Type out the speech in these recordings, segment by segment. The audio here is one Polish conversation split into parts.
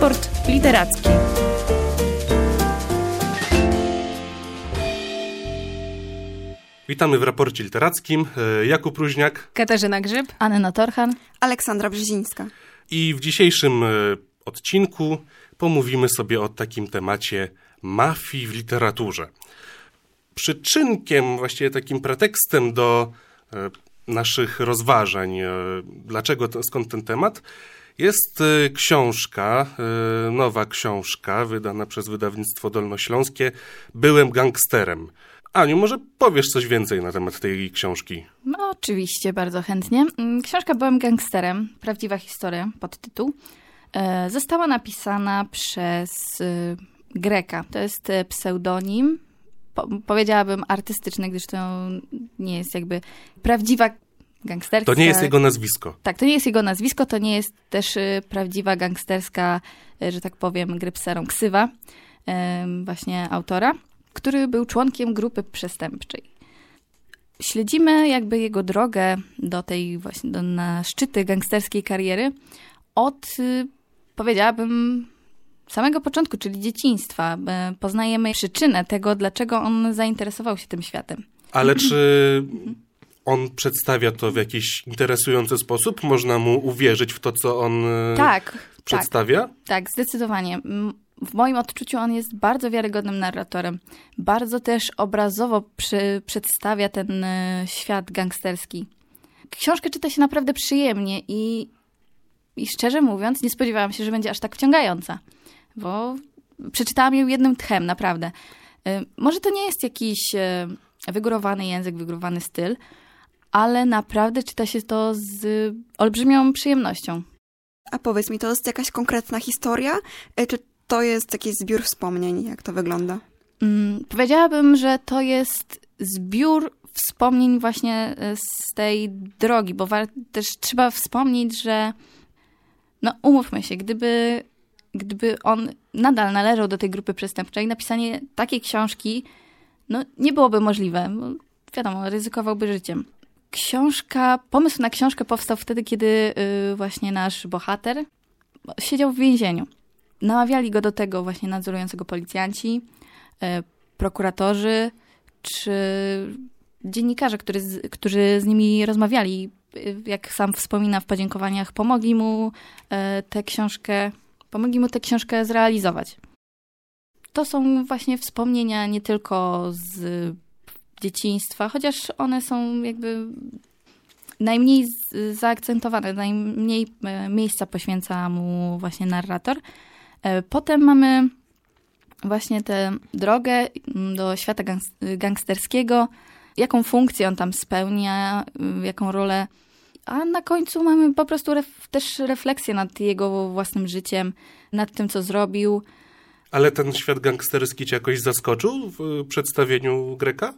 Raport literacki. Witamy w raporcie literackim. Jakub Ruźniak, Katarzyna Grzyb, Anna Torhan, Aleksandra Brzezińska. i w dzisiejszym odcinku pomówimy sobie o takim temacie mafii w literaturze. Przyczynkiem, właściwie takim pretekstem do naszych rozważań, skąd ten temat, jest książka, nowa książka wydana przez wydawnictwo dolnośląskie Byłem gangsterem. Aniu, może powiesz coś więcej na temat tej książki? No oczywiście, bardzo chętnie. Książka Byłem gangsterem, prawdziwa historia, podtytuł, została napisana przez Greka. To jest pseudonim, powiedziałabym artystyczny, gdyż to nie jest jakby prawdziwa gangsterska... To nie jest jego nazwisko. Tak, to nie jest jego nazwisko, to nie jest też prawdziwa gangsterska, że tak powiem, grypserą ksywa właśnie autora, który był członkiem grupy przestępczej. Śledzimy jakby jego drogę do tej właśnie, na szczyty gangsterskiej kariery od, powiedziałabym, samego początku, czyli dzieciństwa. Poznajemy przyczynę tego, dlaczego on zainteresował się tym światem. Ale czy on przedstawia to w jakiś interesujący sposób? Można mu uwierzyć w to, co on przedstawia? Tak, zdecydowanie. W moim odczuciu on jest bardzo wiarygodnym narratorem. Bardzo też obrazowo przedstawia ten świat gangsterski. Książkę czyta się naprawdę przyjemnie i szczerze mówiąc nie spodziewałam się, że będzie aż tak wciągająca. Bo przeczytałam ją jednym tchem, naprawdę. Może to nie jest jakiś wygórowany język, wygórowany styl, ale naprawdę czyta się to z olbrzymią przyjemnością. A powiedz mi, to jest jakaś konkretna historia? Czy to jest jakiś zbiór wspomnień? Jak to wygląda? Powiedziałabym, że to jest zbiór wspomnień właśnie z tej drogi, bo też trzeba wspomnieć, że no umówmy się, gdyby on nadal należał do tej grupy przestępczej, napisanie takiej książki no nie byłoby możliwe, bo wiadomo, ryzykowałby życiem. Pomysł na książkę powstał wtedy, kiedy właśnie nasz bohater siedział w więzieniu. Namawiali go do tego właśnie nadzorującego policjanci, prokuratorzy czy dziennikarze, którzy z nimi rozmawiali. Jak sam wspomina w podziękowaniach, pomogli mu tę książkę zrealizować. To są właśnie wspomnienia nie tylko z dzieciństwa, chociaż one są jakby najmniej zaakcentowane, najmniej miejsca poświęca mu właśnie narrator. Potem mamy właśnie tę drogę do świata gangsterskiego, jaką funkcję on tam spełnia, jaką rolę. A na końcu mamy po prostu też refleksję nad jego własnym życiem, nad tym, co zrobił. Ale ten świat gangsterski cię jakoś zaskoczył w przedstawieniu Greka?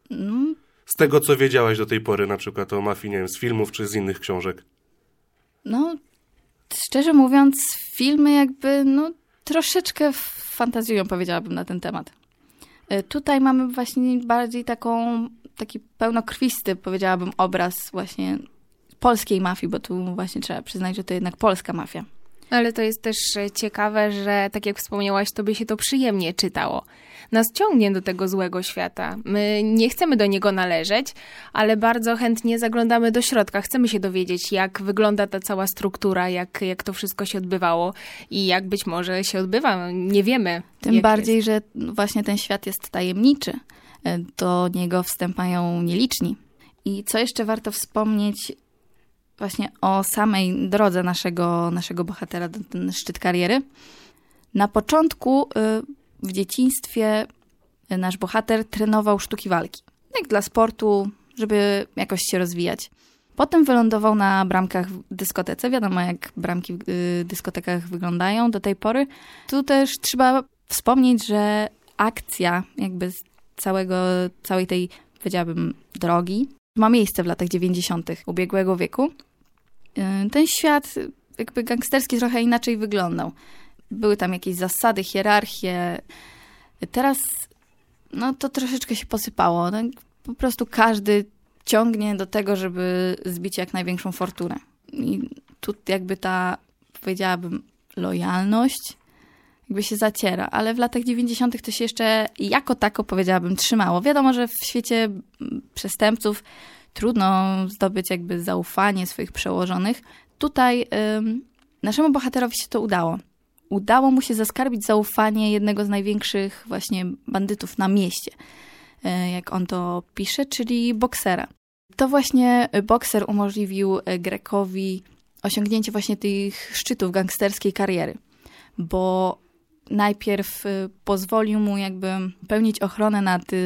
Z tego, co wiedziałaś do tej pory, na przykład o mafii, nie wiem, z filmów czy z innych książek? No, szczerze mówiąc, filmy jakby, troszeczkę fantazjują, powiedziałabym, na ten temat. Tutaj mamy właśnie bardziej taki pełnokrwisty, powiedziałabym, obraz właśnie polskiej mafii, bo tu właśnie trzeba przyznać, że to jednak polska mafia. Ale to jest też ciekawe, że tak jak wspomniałaś, tobie się to przyjemnie czytało. Nas ciągnie do tego złego świata. My nie chcemy do niego należeć, ale bardzo chętnie zaglądamy do środka. Chcemy się dowiedzieć, jak wygląda ta cała struktura, jak to wszystko się odbywało i jak być może się odbywa. Nie wiemy. Tym bardziej, że właśnie ten świat jest tajemniczy. Do niego wstępują nieliczni. I co jeszcze warto wspomnieć właśnie o samej drodze naszego bohatera do ten szczyt kariery. Na początku w dzieciństwie nasz bohater trenował sztuki walki. Jak dla sportu, żeby jakoś się rozwijać. Potem wylądował na bramkach w dyskotece. Wiadomo, jak bramki w dyskotekach wyglądają do tej pory. Tu też trzeba wspomnieć, że akcja jakby z całej tej, powiedziałabym, drogi ma miejsce w latach 90. ubiegłego wieku. Ten świat jakby gangsterski trochę inaczej wyglądał. Były tam jakieś zasady, hierarchie. Teraz to troszeczkę się posypało. Po prostu każdy ciągnie do tego, żeby zbić jak największą fortunę. I tu jakby ta, powiedziałabym, lojalność jakby się zaciera, ale w latach 90. to się jeszcze jako tako, powiedziałabym, trzymało. Wiadomo, że w świecie przestępców trudno zdobyć jakby zaufanie swoich przełożonych. Tutaj naszemu bohaterowi się to udało. Udało mu się zaskarbić zaufanie jednego z największych właśnie bandytów na mieście, jak on to pisze, czyli boksera. To właśnie bokser umożliwił Grekowi osiągnięcie właśnie tych szczytów gangsterskiej kariery, bo najpierw pozwolił mu jakby pełnić ochronę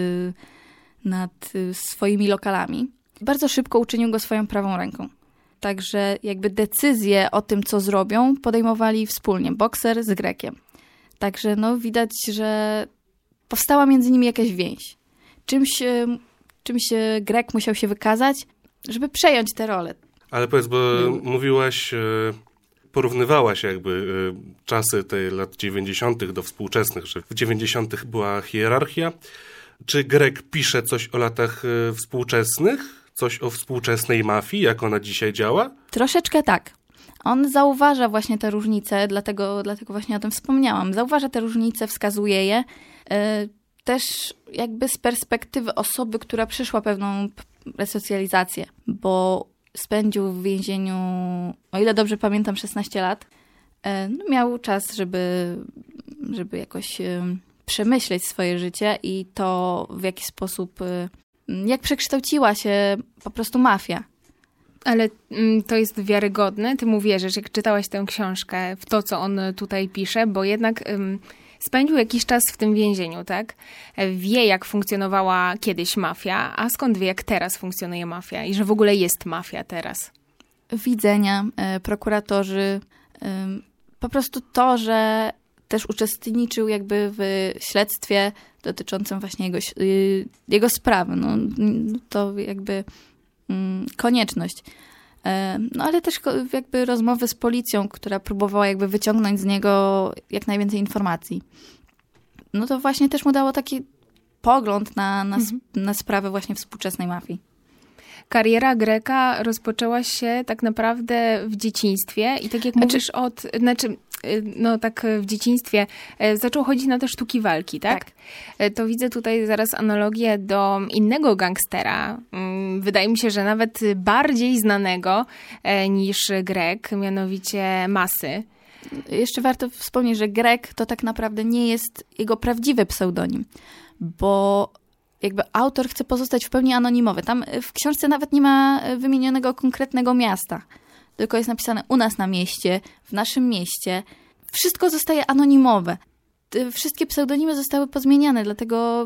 nad swoimi lokalami. Bardzo szybko uczynił go swoją prawą ręką. Także jakby decyzje o tym, co zrobią, podejmowali wspólnie, bokser z Grekiem. Także no widać, że powstała między nimi jakaś więź. Czymś Grek musiał się wykazać, żeby przejąć tę rolę. Ale powiedz, bo mówiłaś, porównywałaś jakby czasy tej lat 90. do współczesnych, że w 90. była hierarchia. Czy Grek pisze coś o latach współczesnych? Coś o współczesnej mafii, jak ona dzisiaj działa? Troszeczkę tak. On zauważa właśnie te różnice, dlatego właśnie o tym wspomniałam. Zauważa te różnice, wskazuje je. Też jakby z perspektywy osoby, która przeszła pewną resocjalizację, bo spędził w więzieniu, o ile dobrze pamiętam, 16 lat. No, miał czas, żeby jakoś przemyśleć swoje życie i to, w jaki sposób, jak przekształciła się po prostu mafia. Ale to jest wiarygodne? Ty mu wierzysz, jak czytałaś tę książkę, w to, co on tutaj pisze, bo jednak spędził jakiś czas w tym więzieniu, tak? Wie, jak funkcjonowała kiedyś mafia, a skąd wie, jak teraz funkcjonuje mafia i że w ogóle jest mafia teraz? Widzenia, prokuratorzy, po prostu to, że też uczestniczył jakby w śledztwie dotyczącym właśnie jego sprawy. No, to jakby konieczność. No ale też jakby rozmowy z policją, która próbowała jakby wyciągnąć z niego jak najwięcej informacji. No to właśnie też mu dało taki pogląd na sprawę właśnie współczesnej mafii. Kariera Greka rozpoczęła się tak naprawdę w dzieciństwie i tak jak mówisz w dzieciństwie zaczął chodzić na te sztuki walki, tak? To widzę tutaj zaraz analogię do innego gangstera. Wydaje mi się, że nawet bardziej znanego niż Grek, mianowicie Masy. Jeszcze warto wspomnieć, że Grek to tak naprawdę nie jest jego prawdziwy pseudonim, bo jakby autor chce pozostać w pełni anonimowy. Tam w książce nawet nie ma wymienionego konkretnego miasta. Tylko jest napisane u nas na mieście, w naszym mieście. Wszystko zostaje anonimowe. Wszystkie pseudonimy zostały pozmieniane, dlatego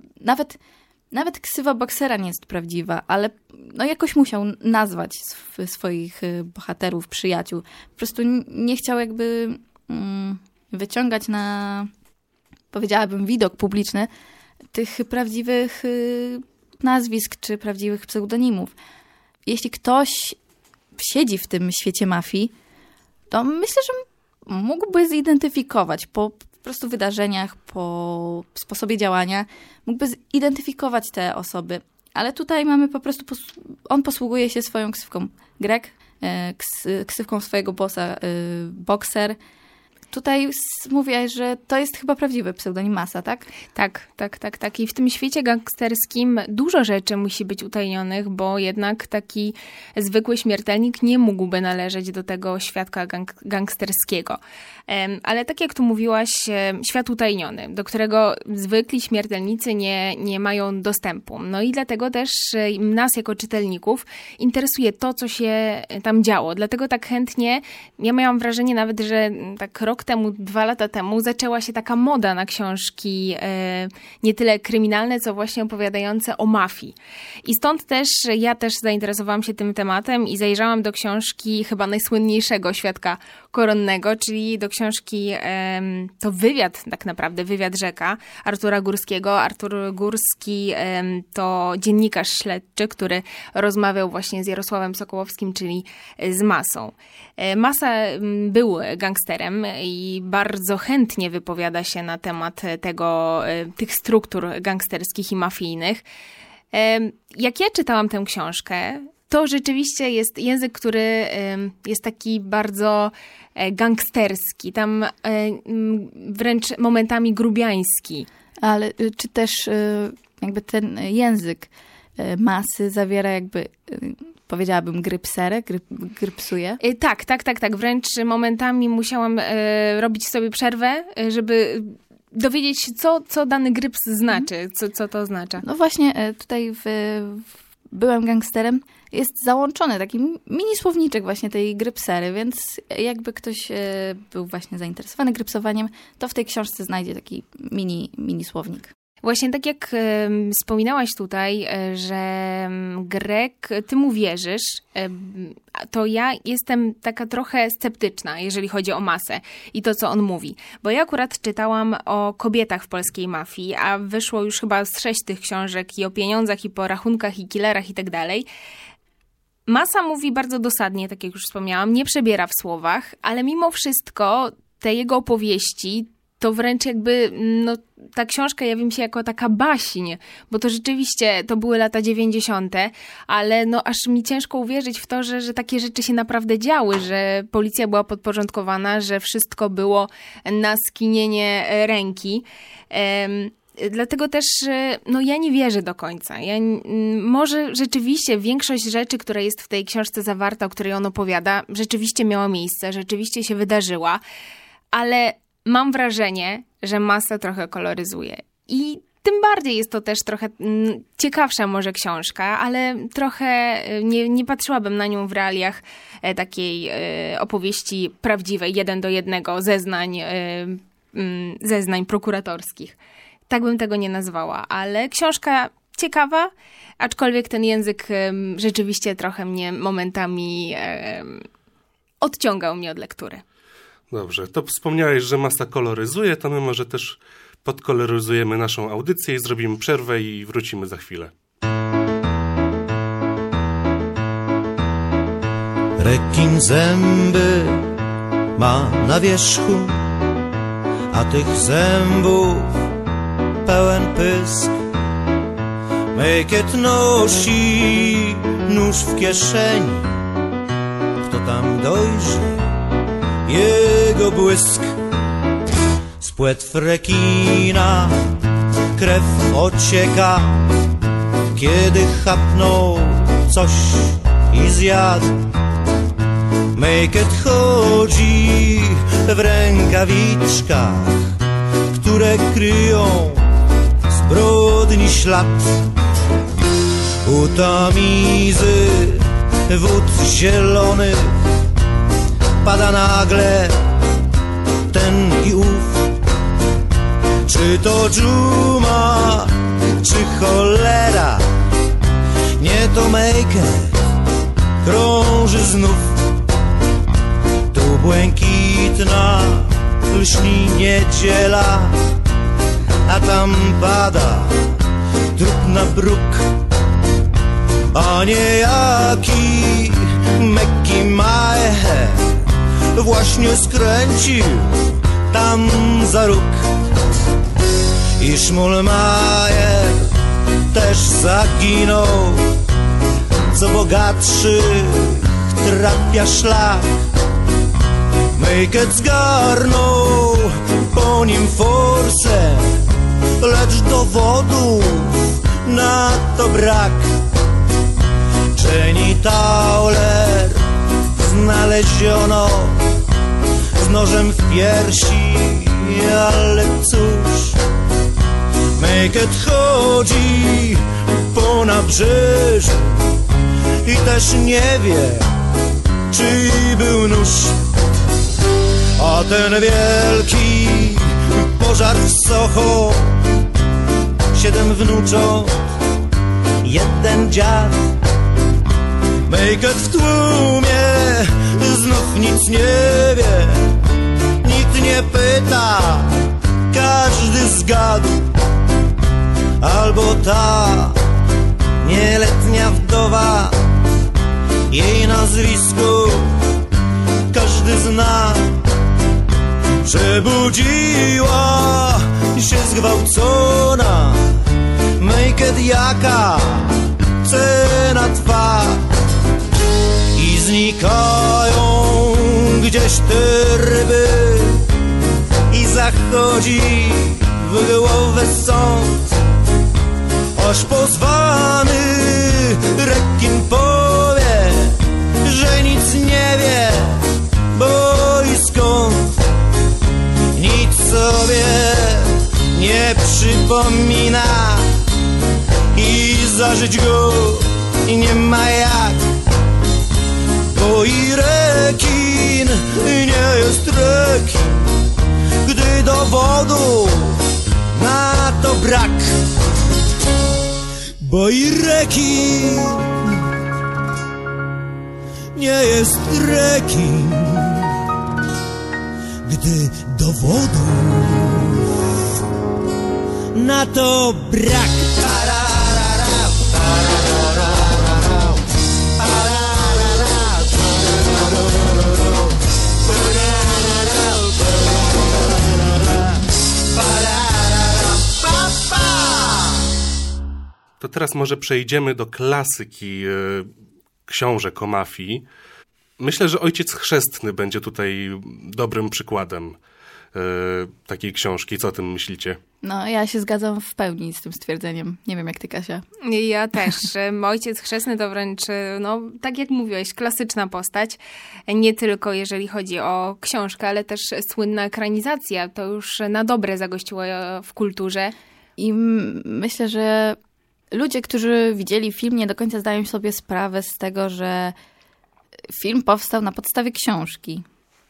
nawet ksywa boksera nie jest prawdziwa, ale no jakoś musiał nazwać swoich bohaterów, przyjaciół. Po prostu nie chciał jakby wyciągać na, powiedziałabym, widok publiczny tych prawdziwych nazwisk czy prawdziwych pseudonimów. Jeśli ktoś siedzi w tym świecie mafii, to myślę, że mógłby zidentyfikować po prostu wydarzeniach, po sposobie działania, mógłby zidentyfikować te osoby. Ale tutaj mamy po prostu, on posługuje się swoją ksywką Grek, ksywką swojego bossa Bokser. Tutaj mówię, że to jest chyba prawdziwy pseudonim Masa, tak? Tak. I w tym świecie gangsterskim dużo rzeczy musi być utajnionych, bo jednak taki zwykły śmiertelnik nie mógłby należeć do tego świadka gangsterskiego. Ale tak jak tu mówiłaś, świat utajniony, do którego zwykli śmiertelnicy nie mają dostępu. No i dlatego też nas jako czytelników interesuje to, co się tam działo. Dlatego tak chętnie, ja miałam wrażenie nawet, że tak rok temu, 2 lata temu zaczęła się taka moda na książki nie tyle kryminalne, co właśnie opowiadające o mafii. I stąd też ja też zainteresowałam się tym tematem i zajrzałam do książki chyba najsłynniejszego świadka koronnego, czyli do książki, to wywiad tak naprawdę, wywiad Rzeka Artura Górskiego. Artur Górski to dziennikarz śledczy, który rozmawiał właśnie z Jarosławem Sokołowskim, czyli z Masą. Masa był gangsterem i bardzo chętnie wypowiada się na temat tych struktur gangsterskich i mafijnych. Jak ja czytałam tę książkę, to rzeczywiście jest język, który jest taki bardzo gangsterski, tam wręcz momentami grubiański. Ale czy też jakby ten język masy zawiera jakby, powiedziałabym, grypserę, grypsuje? Tak. Wręcz momentami musiałam robić sobie przerwę, żeby dowiedzieć się, co dany gryps znaczy, co to oznacza. No właśnie tutaj Byłem gangsterem jest załączony taki mini słowniczek właśnie tej grypsery, więc jakby ktoś był właśnie zainteresowany grypsowaniem, to w tej książce znajdzie taki mini słownik. Właśnie tak jak wspominałaś tutaj, że Grek, ty mu wierzysz, to ja jestem taka trochę sceptyczna, jeżeli chodzi o masę i to, co on mówi. Bo ja akurat czytałam o kobietach w polskiej mafii, a wyszło już chyba z 6 tych książek i o pieniądzach, i po rachunkach, i killerach i tak dalej. Masa mówi bardzo dosadnie, tak jak już wspomniałam, nie przebiera w słowach, ale mimo wszystko te jego opowieści to wręcz jakby, no ta książka jawi mi się jako taka baśń, bo to rzeczywiście, to były lata 90., ale no aż mi ciężko uwierzyć w to, że takie rzeczy się naprawdę działy, że policja była podporządkowana, że wszystko było na skinienie ręki. Dlatego też, no ja nie wierzę do końca. Może rzeczywiście większość rzeczy, która jest w tej książce zawarta, o której on opowiada, rzeczywiście miała miejsce, rzeczywiście się wydarzyła, ale mam wrażenie, że masa trochę koloryzuje. I tym bardziej jest to też trochę ciekawsza może książka, ale trochę nie patrzyłabym na nią w realiach takiej opowieści prawdziwej, 1:1 zeznań prokuratorskich. Tak bym tego nie nazwała, ale książka ciekawa, aczkolwiek ten język rzeczywiście trochę mnie momentami odciągał mnie od lektury. Dobrze, to wspomniałeś, że masa koloryzuje, to my może też podkoloryzujemy naszą audycję i zrobimy przerwę i wrócimy za chwilę. Rekin zęby ma na wierzchu, a tych zębów pełen pysk. Mykiet nosi nóż w kieszeni, kto tam dojrzy jego błysk. Z płetw rekina krew ocieka, kiedy chapnął coś i zjadł. Mykiet chodzi w rękawiczkach, które kryją zbrodni ślad. U tamizy wód zielonych pada nagle ten i ów. Czy to dżuma, czy cholera, nie to Mykiet krąży znów. Tu błękitna lśni niedziela, a tam pada drut na bruk. A niejaki Mekki Majer właśnie skręcił tam za róg. I Szmul Majer też zaginął, co bogatszych trafia szlak. Mykiet zgarnął po nim forsę, lecz dowodów na to brak. Jenny Tauler znaleziono z nożem w piersi, ale cóż, Mykiet chodzi po nabrzeżu i też nie wie, czyj był nóż. A ten wielki pożar w Soho, 7 wnucząt, 1 dziad. Mykiet w tłumie znów nic nie wie, nikt nie pyta, każdy zgadł. Albo ta nieletnia wdowa, jej nazwisko każdy zna. Przebudziła się zgwałcona, Mykiet jaka cena twa. znikają gdzieś te ryby i zachodzi w głowę sąd. Aż pozwany rekin powie, że nic nie wie, bo i skąd. Nic sobie nie przypomina i zażyć go nie ma jak, bo i rekin nie jest rekin, gdy dowodu na to brak. Bo i rekin nie jest rekin, gdy dowodów na to brak. To teraz może przejdziemy do klasyki książek o mafii. Myślę, że Ojciec Chrzestny będzie tutaj dobrym przykładem takiej książki. Co o tym myślicie? No, ja się zgadzam w pełni z tym stwierdzeniem. Nie wiem, jak ty, Kasia. Ja też. Ojciec Chrzestny to wręcz, no, tak jak mówiłeś, klasyczna postać. Nie tylko jeżeli chodzi o książkę, ale też słynna ekranizacja. To już na dobre zagościło w kulturze. I myślę, że ludzie, którzy widzieli film, nie do końca zdają sobie sprawę z tego, że film powstał na podstawie książki.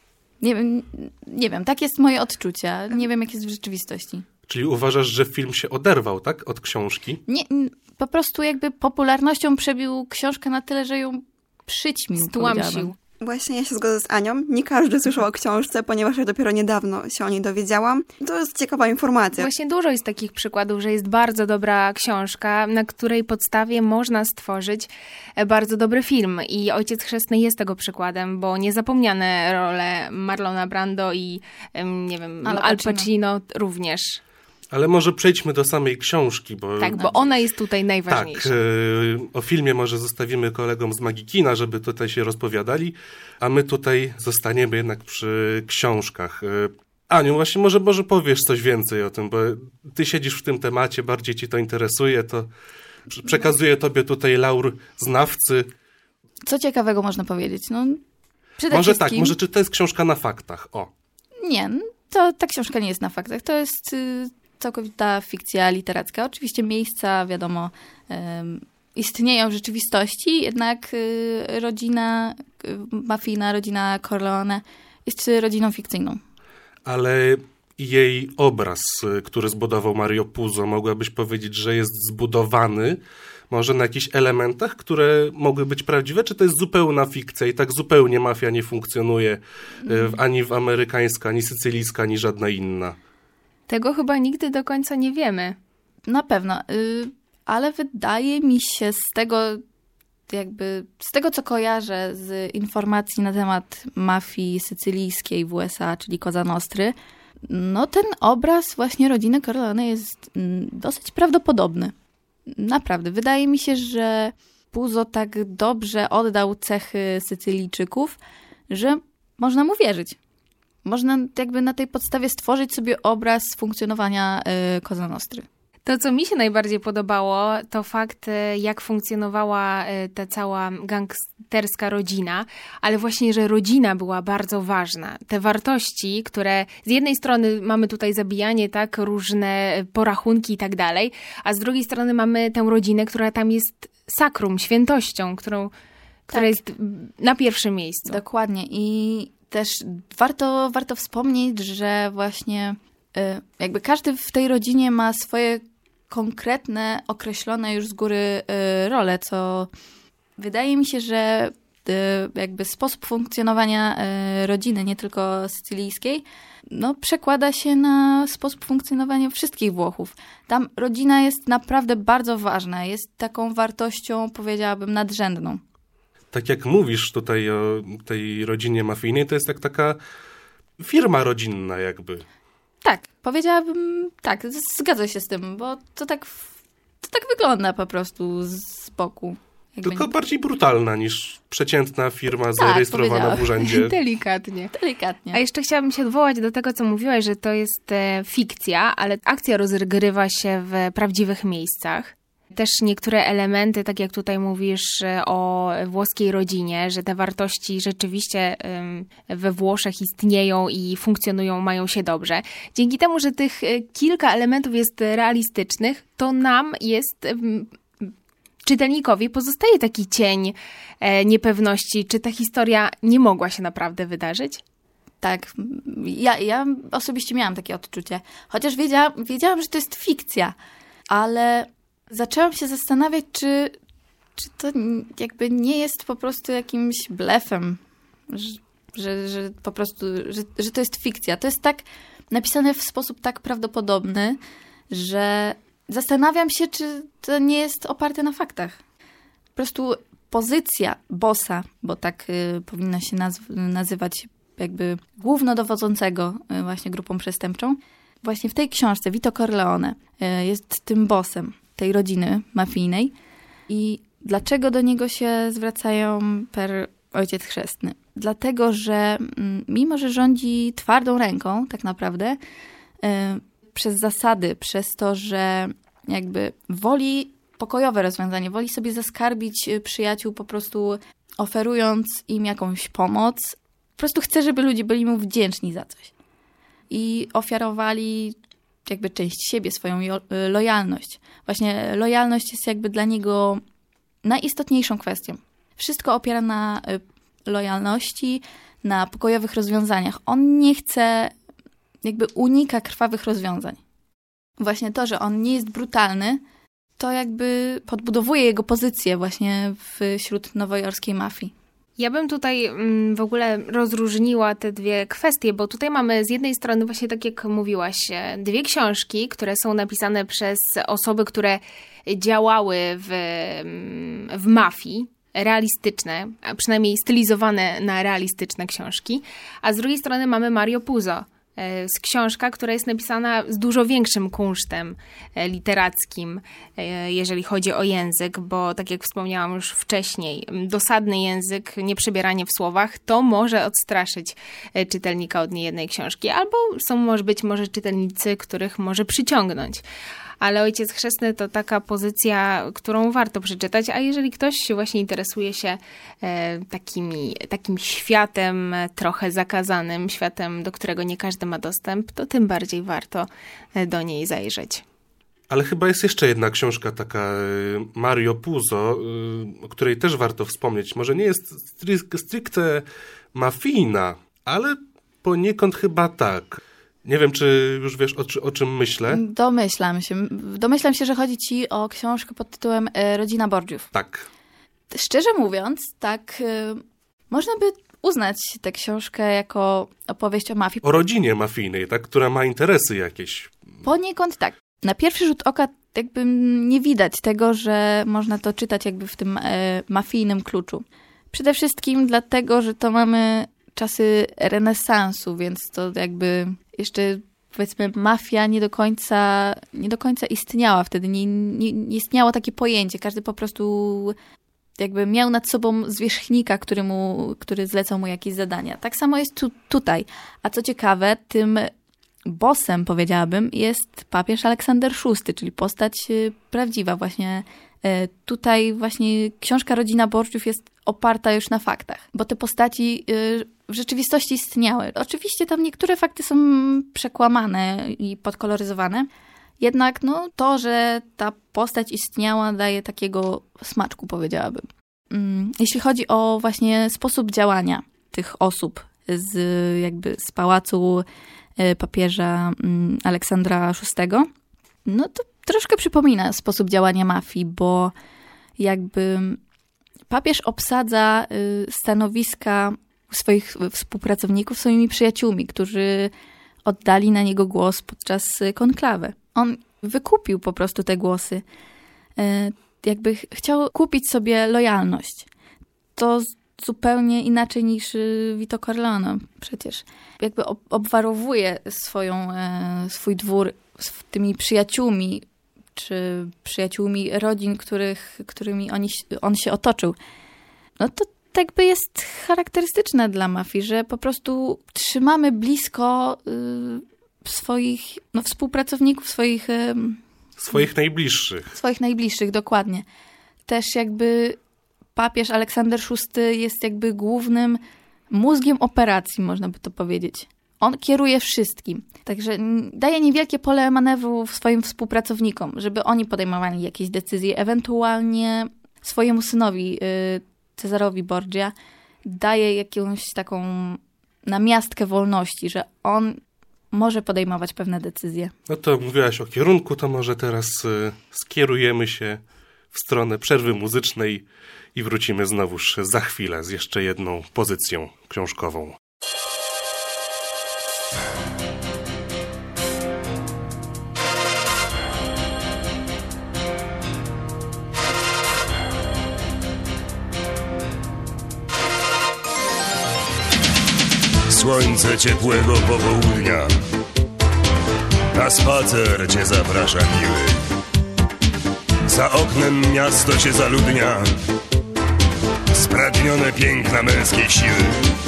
Nie wiem, tak jest moje odczucie. Nie wiem, jak jest w rzeczywistości. Czyli uważasz, że film się oderwał, tak? Od książki? Nie, po prostu jakby popularnością przebił książkę na tyle, że ją przyćmił. Stłamsił. Właśnie ja się zgodzę z Anią. Nie każdy słyszał o książce, ponieważ ja dopiero niedawno się o niej dowiedziałam. To jest ciekawa informacja. Właśnie dużo jest takich przykładów, że jest bardzo dobra książka, na której podstawie można stworzyć bardzo dobry film. I Ojciec Chrzestny jest tego przykładem, bo niezapomniane role Marlona Brando i nie wiem, Al Pacino również. Ale może przejdźmy do samej książki, bo... Tak, bo ona jest tutaj najważniejsza. Tak, o filmie może zostawimy kolegom z Magikina, żeby tutaj się rozpowiadali, a my tutaj zostaniemy jednak przy książkach. Aniu, właśnie może powiesz coś więcej o tym, bo ty siedzisz w tym temacie, bardziej ci to interesuje, to przekazuję tobie tutaj laur znawcy. Co ciekawego można powiedzieć? No, przede może wszystkim... tak, może czy to jest książka na faktach? O. Nie, ta książka nie jest na faktach, to jest... całkowita fikcja literacka. Oczywiście miejsca, wiadomo, istnieją w rzeczywistości, jednak rodzina mafijna, rodzina Corleone jest rodziną fikcyjną. Ale jej obraz, który zbudował Mario Puzo, mogłabyś powiedzieć, że jest zbudowany może na jakichś elementach, które mogły być prawdziwe, czy to jest zupełna fikcja i tak zupełnie mafia nie funkcjonuje ani w amerykańska, ani sycylijska, ani żadna inna? Tego chyba nigdy do końca nie wiemy. Na pewno, ale wydaje mi się z tego, co kojarzę z informacji na temat mafii sycylijskiej w USA, czyli Cosa Nostry, no ten obraz właśnie rodziny Corleone jest dosyć prawdopodobny. Naprawdę, wydaje mi się, że Puzo tak dobrze oddał cechy Sycylijczyków, że można mu wierzyć. Można jakby na tej podstawie stworzyć sobie obraz funkcjonowania Cosa Nostry. To, co mi się najbardziej podobało, to fakt, jak funkcjonowała ta cała gangsterska rodzina, ale właśnie, że rodzina była bardzo ważna. Te wartości, które z jednej strony mamy tutaj zabijanie, tak, różne porachunki i tak dalej, a z drugiej strony mamy tę rodzinę, która tam jest sakrum, świętością, która jest na pierwszym miejscu. Dokładnie i też warto wspomnieć, że właśnie jakby każdy w tej rodzinie ma swoje konkretne, określone już z góry role, co wydaje mi się, że jakby sposób funkcjonowania rodziny, nie tylko sycylijskiej, no przekłada się na sposób funkcjonowania wszystkich Włochów. Tam rodzina jest naprawdę bardzo ważna, jest taką wartością, powiedziałabym, nadrzędną. Tak jak mówisz tutaj o tej rodzinie mafijnej, to jest jak taka firma rodzinna jakby. Tak, powiedziałabym, tak, zgadzam się z tym, bo to tak wygląda po prostu z boku. Tylko bardziej brutalna niż przeciętna firma zarejestrowana w urzędzie. Delikatnie. Delikatnie. A jeszcze chciałabym się odwołać do tego, co mówiłaś, że to jest fikcja, ale akcja rozgrywa się w prawdziwych miejscach. Też niektóre elementy, tak jak tutaj mówisz o włoskiej rodzinie, że te wartości rzeczywiście we Włoszech istnieją i funkcjonują, mają się dobrze. Dzięki temu, że tych kilka elementów jest realistycznych, to nam jest... czytelnikowi pozostaje taki cień niepewności, czy ta historia nie mogła się naprawdę wydarzyć? Tak, ja osobiście miałam takie odczucie. Chociaż wiedziałam, że to jest fikcja, ale zaczęłam się zastanawiać, czy to jakby nie jest po prostu jakimś blefem, że po prostu, że to jest fikcja. To jest tak napisane w sposób tak prawdopodobny, że zastanawiam się, czy to nie jest oparte na faktach. Po prostu pozycja bossa, bo tak powinno się nazywać jakby głównodowodzącego właśnie grupą przestępczą. Właśnie w tej książce Vito Corleone jest tym bossem tej rodziny mafijnej. I dlaczego do niego się zwracają per ojciec chrzestny? Dlatego, że mimo, że rządzi twardą ręką tak naprawdę, przez zasady, przez to, że jakby woli pokojowe rozwiązanie, woli sobie zaskarbić przyjaciół po prostu oferując im jakąś pomoc. Po prostu chce, żeby ludzie byli mu wdzięczni za coś. I ofiarowali jakby część siebie, swoją lojalność. Właśnie lojalność jest jakby dla niego najistotniejszą kwestią. Wszystko opiera na lojalności, na pokojowych rozwiązaniach. On nie chce, jakby unika krwawych rozwiązań. Właśnie to, że on nie jest brutalny, to jakby podbudowuje jego pozycję właśnie wśród nowojorskiej mafii. Ja bym tutaj w ogóle rozróżniła te dwie kwestie, bo tutaj mamy z jednej strony właśnie tak jak mówiłaś, dwie książki, które są napisane przez osoby, które działały w mafii, realistyczne, a przynajmniej stylizowane na realistyczne książki, a z drugiej strony mamy Mario Puzo. Z książka, która jest napisana z dużo większym kunsztem literackim, jeżeli chodzi o język, bo tak jak wspomniałam już wcześniej, dosadny język, nieprzebieranie w słowach, to może odstraszyć czytelnika od niejednej książki, albo są być może czytelnicy, których może przyciągnąć. Ale Ojciec Chrzestny to taka pozycja, którą warto przeczytać, a jeżeli ktoś właśnie interesuje się takim światem trochę zakazanym, światem, do którego nie każdy ma dostęp, to tym bardziej warto do niej zajrzeć. Ale chyba jest jeszcze jedna książka taka, Mario Puzo, o której też warto wspomnieć. Może nie jest stricte mafijna, ale poniekąd chyba tak. Nie wiem, czy już wiesz, o czym myślę? Domyślam się, że chodzi ci o książkę pod tytułem Rodzina Borgiów. Tak. Szczerze mówiąc, tak, można by uznać tę książkę jako opowieść o mafii. O rodzinie mafijnej, tak, która ma interesy jakieś. Poniekąd tak. Na pierwszy rzut oka jakby nie widać tego, że można to czytać jakby w tym mafijnym kluczu. Przede wszystkim dlatego, że to mamy czasy renesansu, więc to jakby jeszcze powiedzmy mafia nie do końca istniała wtedy. Nie istniało takie pojęcie. Każdy po prostu jakby miał nad sobą zwierzchnika, który zlecał mu jakieś zadania. Tak samo jest tutaj. A co ciekawe, tym bossem, powiedziałabym, jest papież Aleksander VI, czyli postać prawdziwa. Właśnie tutaj właśnie książka Rodzina Borgiów jest oparta już na faktach, bo te postaci w rzeczywistości istniały. Oczywiście tam niektóre fakty są przekłamane i podkoloryzowane, jednak to, że ta postać istniała, daje takiego smaczku, powiedziałabym. Jeśli chodzi o właśnie sposób działania tych osób z pałacu papieża Aleksandra VI, to troszkę przypomina sposób działania mafii, bo jakby papież obsadza stanowiska swoich współpracowników swoimi przyjaciółmi, którzy oddali na niego głos podczas konklawy. On wykupił po prostu te głosy. Jakby chciał kupić sobie lojalność. To zupełnie inaczej niż Vito Corleone przecież. Jakby obwarowuje swój dwór tymi przyjaciółmi, czy przyjaciółmi rodzin, którymi on się otoczył. No to jakby jest charakterystyczne dla mafii, że po prostu trzymamy blisko swoich współpracowników, Swoich najbliższych. Swoich najbliższych, dokładnie. Też jakby papież Aleksander VI jest jakby głównym mózgiem operacji, można by to powiedzieć. On kieruje wszystkim. Także daje niewielkie pole manewru swoim współpracownikom, żeby oni podejmowali jakieś decyzje. Ewentualnie swojemu synowi, Cesarowi Borgia, daje jakąś taką namiastkę wolności, że on może podejmować pewne decyzje. No to mówiłaś o kierunku, to może teraz skierujemy się w stronę przerwy muzycznej i wrócimy znowuż za chwilę z jeszcze jedną pozycją książkową. Słońce ciepłego popołudnia, na spacer cię zaprasza miły. Za oknem miasto się zaludnia, spragnione piękna męskiej siły.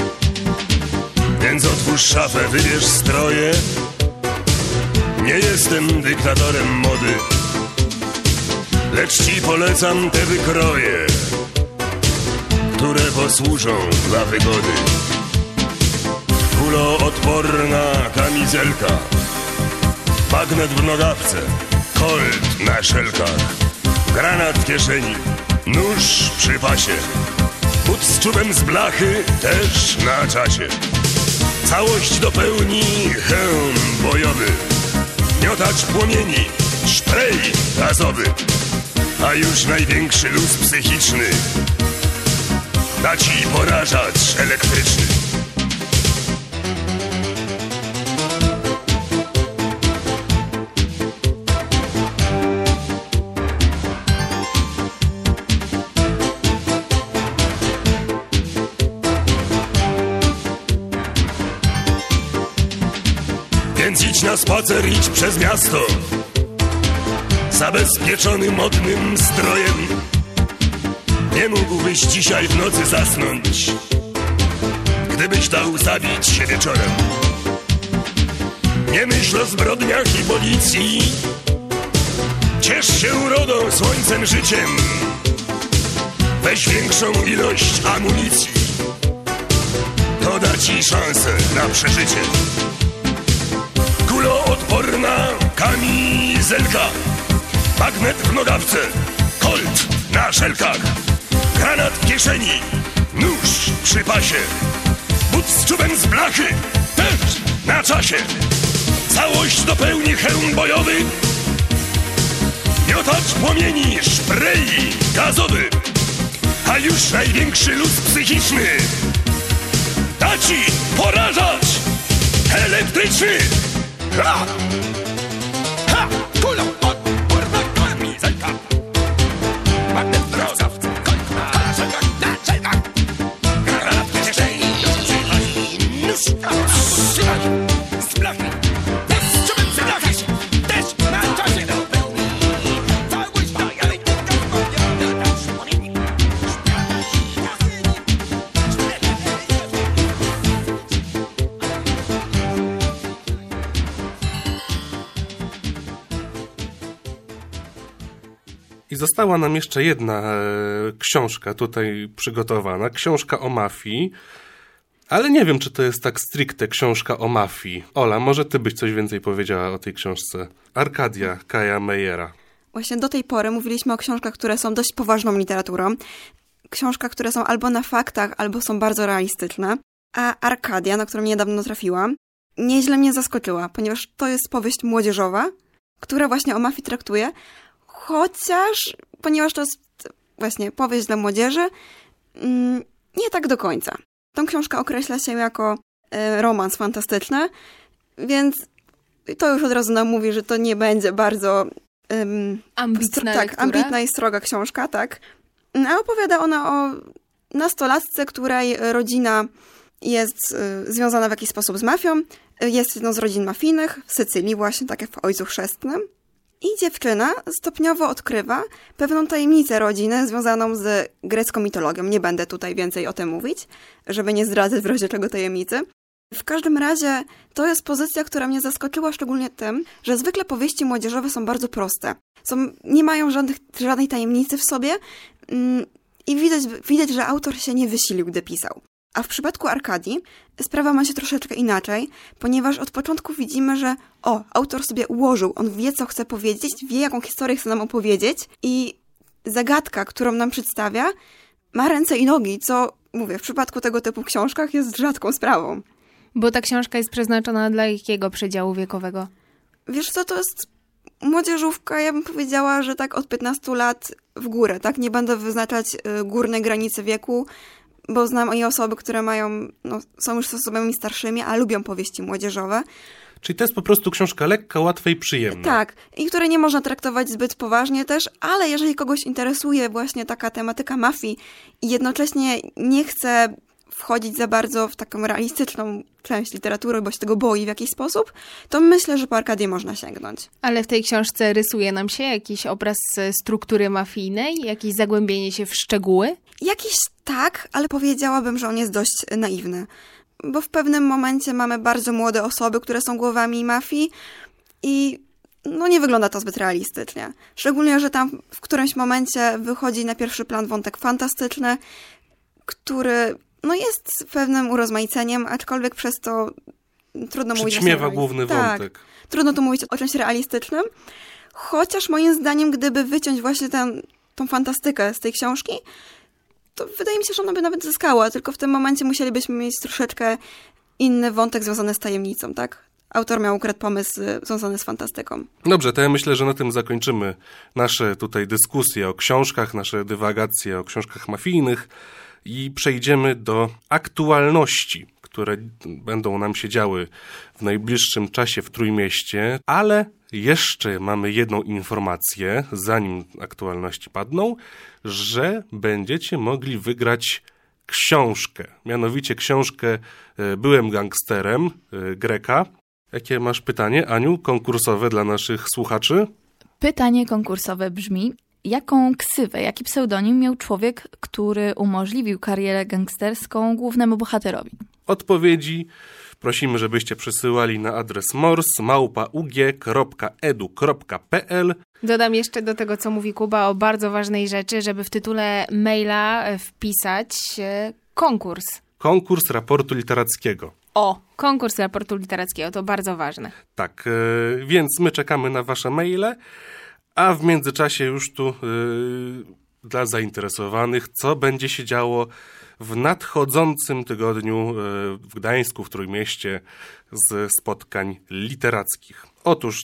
Więc otwórz szafę, wybierz stroje. Nie jestem dyktatorem mody, lecz ci polecam te wykroje, które posłużą dla wygody. Kuloodporna kamizelka, bagnet w nogawce, kolt na szelkach, granat w kieszeni, nóż przy pasie, but z czubem z blachy też na czasie. Całość dopełni hełm bojowy, miotacz płomieni, szprej gazowy, a już największy luz psychiczny da ci porażacz elektryczny. Więc idź na spacer, idź przez miasto, zabezpieczony modnym strojem. Nie mógłbyś dzisiaj w nocy zasnąć, gdybyś dał zabić się wieczorem. Nie myśl o zbrodniach i policji, ciesz się urodą, słońcem, życiem. Weź większą ilość amunicji, to da ci szansę na przeżycie. Kuloodporna kamizelka, bagnet w nogawce, kolt na szelkach, granat w kieszeni, nóż przy pasie, but z czubem z blachy też na czasie. Całość dopełni hełm bojowy, miotacz płomieni, szprej gazowy, a już największy luz psychiczny da ci porażacz elektryczny. Ha! Ha! Kuloodporna kamizelka, bagnet w nogawce, kolt na szelkach, granat w kieszeni, nóż z blachy, z czubem z blachy, też na czasie. Całość dopełni miotacz płomieni, I została nam jeszcze jedna książka tutaj przygotowana, książka o mafii, ale nie wiem, czy to jest tak stricte książka o mafii. Ola, może ty byś coś więcej powiedziała o tej książce. Arkadia Kaja Meyera. Właśnie do tej pory mówiliśmy o książkach, które są dość poważną literaturą. Książkach, które są albo na faktach, albo są bardzo realistyczne. A Arkadia, na którą niedawno trafiłam, nieźle mnie zaskoczyła, ponieważ to jest powieść młodzieżowa, która właśnie o mafii traktuje, chociaż, ponieważ to jest właśnie powieść dla młodzieży, nie tak do końca. Tą książkę określa się jako romans fantastyczny, więc to już od razu nam mówi, że to nie będzie bardzo ambitna i sroga książka, tak. A opowiada ona o nastolatce, której rodzina jest związana w jakiś sposób z mafią. Jest jedną z rodzin mafijnych w Sycylii właśnie, tak jak w Ojcu Chrzestnym. I dziewczyna stopniowo odkrywa pewną tajemnicę rodziny związaną z grecką mitologią. Nie będę tutaj więcej o tym mówić, żeby nie zdradzać w razie czego tajemnicy. W każdym razie to jest pozycja, która mnie zaskoczyła szczególnie tym, że zwykle powieści młodzieżowe są bardzo proste. Nie mają żadnej tajemnicy w sobie i widać, że autor się nie wysilił, gdy pisał. A w przypadku Arkadii sprawa ma się troszeczkę inaczej, ponieważ od początku widzimy, że autor sobie ułożył, on wie, co chce powiedzieć, wie, jaką historię chce nam opowiedzieć i zagadka, którą nam przedstawia, ma ręce i nogi, co, mówię, w przypadku tego typu książkach jest rzadką sprawą. Bo ta książka jest przeznaczona dla jakiego przedziału wiekowego? Wiesz co, to jest młodzieżówka, ja bym powiedziała, że tak od 15 lat w górę, tak? Nie będę wyznaczać górnej granicy wieku, bo znam i osoby, które są już osobami starszymi, a lubią powieści młodzieżowe. Czyli to jest po prostu książka lekka, łatwa i przyjemna. Tak, i której nie można traktować zbyt poważnie też, ale jeżeli kogoś interesuje właśnie taka tematyka mafii i jednocześnie nie chce wchodzić za bardzo w taką realistyczną część literatury, bo się tego boi w jakiś sposób, to myślę, że po Arkadię można sięgnąć. Ale w tej książce rysuje nam się jakiś obraz struktury mafijnej, jakieś zagłębienie się w szczegóły? Jakiś tak, ale powiedziałabym, że on jest dość naiwny. Bo w pewnym momencie mamy bardzo młode osoby, które są głowami mafii i nie wygląda to zbyt realistycznie. Szczególnie, że tam w którymś momencie wychodzi na pierwszy plan wątek fantastyczny, który jest pewnym urozmaiceniem, aczkolwiek przez to trudno mówić... Przyćmiewa główny wątek. Trudno tu mówić o czymś realistycznym. Chociaż moim zdaniem, gdyby wyciąć właśnie tą fantastykę z tej książki, to wydaje mi się, że ona by nawet zyskała, tylko w tym momencie musielibyśmy mieć troszeczkę inny wątek związany z tajemnicą, tak? Autor miał ukradł pomysł związany z fantastyką. Dobrze, to ja myślę, że na tym zakończymy nasze tutaj dyskusje o książkach, nasze dywagacje o książkach mafijnych i przejdziemy do aktualności, które będą nam się działy w najbliższym czasie w Trójmieście, ale jeszcze mamy jedną informację, zanim aktualności padną, że będziecie mogli wygrać książkę, mianowicie książkę Byłem gangsterem Greka. Jakie masz pytanie, Aniu, konkursowe dla naszych słuchaczy? Pytanie konkursowe brzmi: jaką ksywę, jaki pseudonim miał człowiek, który umożliwił karierę gangsterską głównemu bohaterowi? Odpowiedzi prosimy, żebyście przysyłali na adres mors@ug.edu.pl. Dodam jeszcze do tego, co mówi Kuba, o bardzo ważnej rzeczy, żeby w tytule maila wpisać konkurs. Konkurs raportu literackiego. Konkurs raportu literackiego, to bardzo ważne. Tak, więc my czekamy na wasze maile, a w międzyczasie już tu dla zainteresowanych, co będzie się działo w nadchodzącym tygodniu w Gdańsku, w Trójmieście z spotkań literackich. Otóż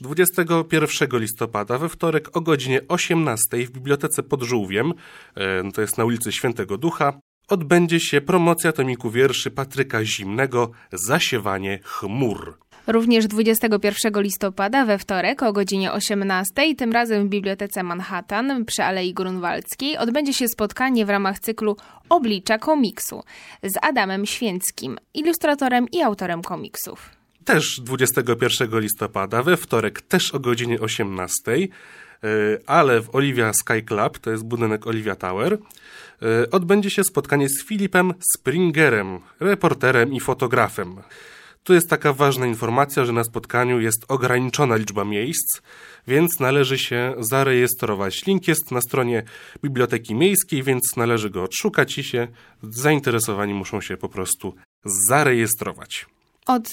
21 listopada we wtorek o godzinie 18 w Bibliotece pod Żółwiem, to jest na ulicy Świętego Ducha, odbędzie się promocja tomiku wierszy Patryka Zimnego Zasiewanie chmur. Również 21 listopada we wtorek o godzinie 18, tym razem w Bibliotece Manhattan przy Alei Grunwaldzkiej, odbędzie się spotkanie w ramach cyklu Oblicza komiksu z Adamem Święckim, ilustratorem i autorem komiksów. Też 21 listopada we wtorek, też o godzinie 18, ale w Olivia Sky Club, to jest budynek Olivia Tower, odbędzie się spotkanie z Filipem Springerem, reporterem i fotografem. Tu jest taka ważna informacja, że na spotkaniu jest ograniczona liczba miejsc, więc należy się zarejestrować. Link jest na stronie Biblioteki Miejskiej, więc należy go odszukać i zainteresowani muszą się po prostu zarejestrować. Od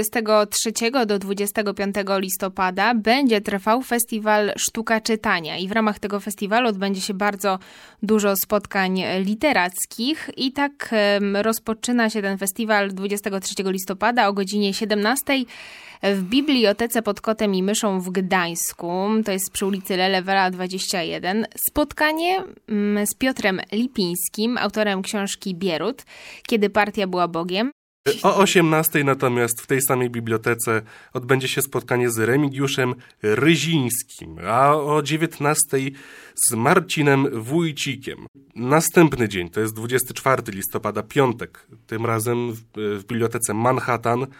23 do 25 listopada będzie trwał festiwal Sztuka Czytania i w ramach tego festiwalu odbędzie się bardzo dużo spotkań literackich i tak rozpoczyna się ten festiwal 23 listopada o godzinie 17 w Bibliotece pod Kotem i Myszą w Gdańsku, to jest przy ulicy Lelewela 21, spotkanie z Piotrem Lipińskim, autorem książki Bierut, Kiedy partia była Bogiem. O 18 natomiast w tej samej bibliotece odbędzie się spotkanie z Remigiuszem Ryzińskim, a o 19 z Marcinem Wójcikiem. Następny dzień, to jest 24 listopada, piątek, tym razem w bibliotece Manhattan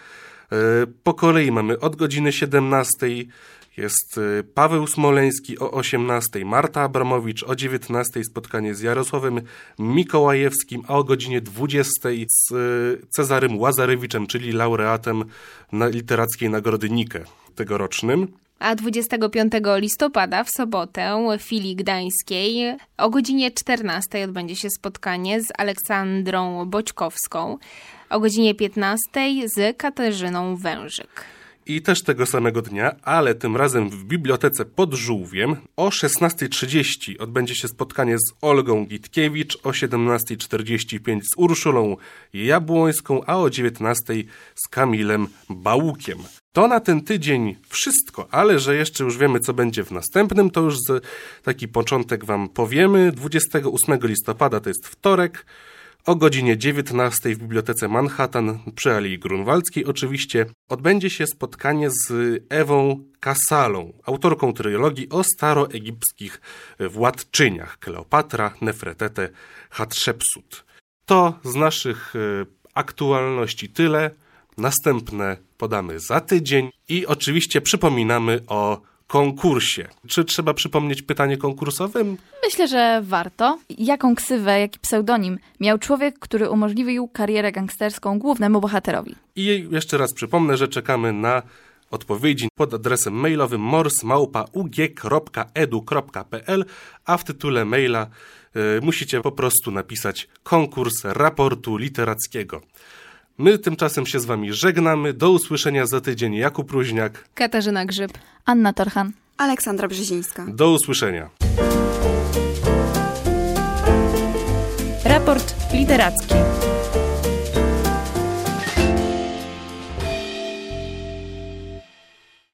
Po kolei mamy od godziny 17 jest Paweł Smoleński, o 18 Marta Abramowicz, o 19 spotkanie z Jarosławem Mikołajewskim, a o godzinie 20 z Cezarym Łazarewiczem, czyli laureatem literackiej nagrody Nike tegorocznym. A 25 listopada w sobotę w filii gdańskiej o godzinie 14 odbędzie się spotkanie z Aleksandrą Boćkowską, o godzinie 15 z Katarzyną Wężyk. I też tego samego dnia, ale tym razem w Bibliotece pod Żółwiem o 16:30 odbędzie się spotkanie z Olgą Gitkiewicz, o 17:45 z Urszulą Jabłońską, a o 19:00 z Kamilem Bałukiem. To na ten tydzień wszystko, ale że jeszcze już wiemy, co będzie w następnym, to już taki początek wam powiemy. 28 listopada to jest wtorek. O godzinie 19 w Bibliotece Manhattan przy Alei Grunwaldzkiej oczywiście odbędzie się spotkanie z Ewą Kasalą, autorką trylogii o staroegipskich władczyniach Kleopatra, Nefretete, Hatshepsut. To z naszych aktualności tyle. Następne podamy za tydzień i oczywiście przypominamy o konkursie. Czy trzeba przypomnieć pytanie konkursowym? Myślę, że warto. Jaką ksywę, jaki pseudonim miał człowiek, który umożliwił karierę gangsterską głównemu bohaterowi? I jeszcze raz przypomnę, że czekamy na odpowiedzi pod adresem mailowym mors@ug.edu.pl, a w tytule maila musicie po prostu napisać konkurs raportu literackiego. My tymczasem się z wami żegnamy. Do usłyszenia za tydzień. Jakub Ruźniak, Katarzyna Grzyb, Anna Torchan, Aleksandra Brzezińska. do usłyszenia. Raport literacki.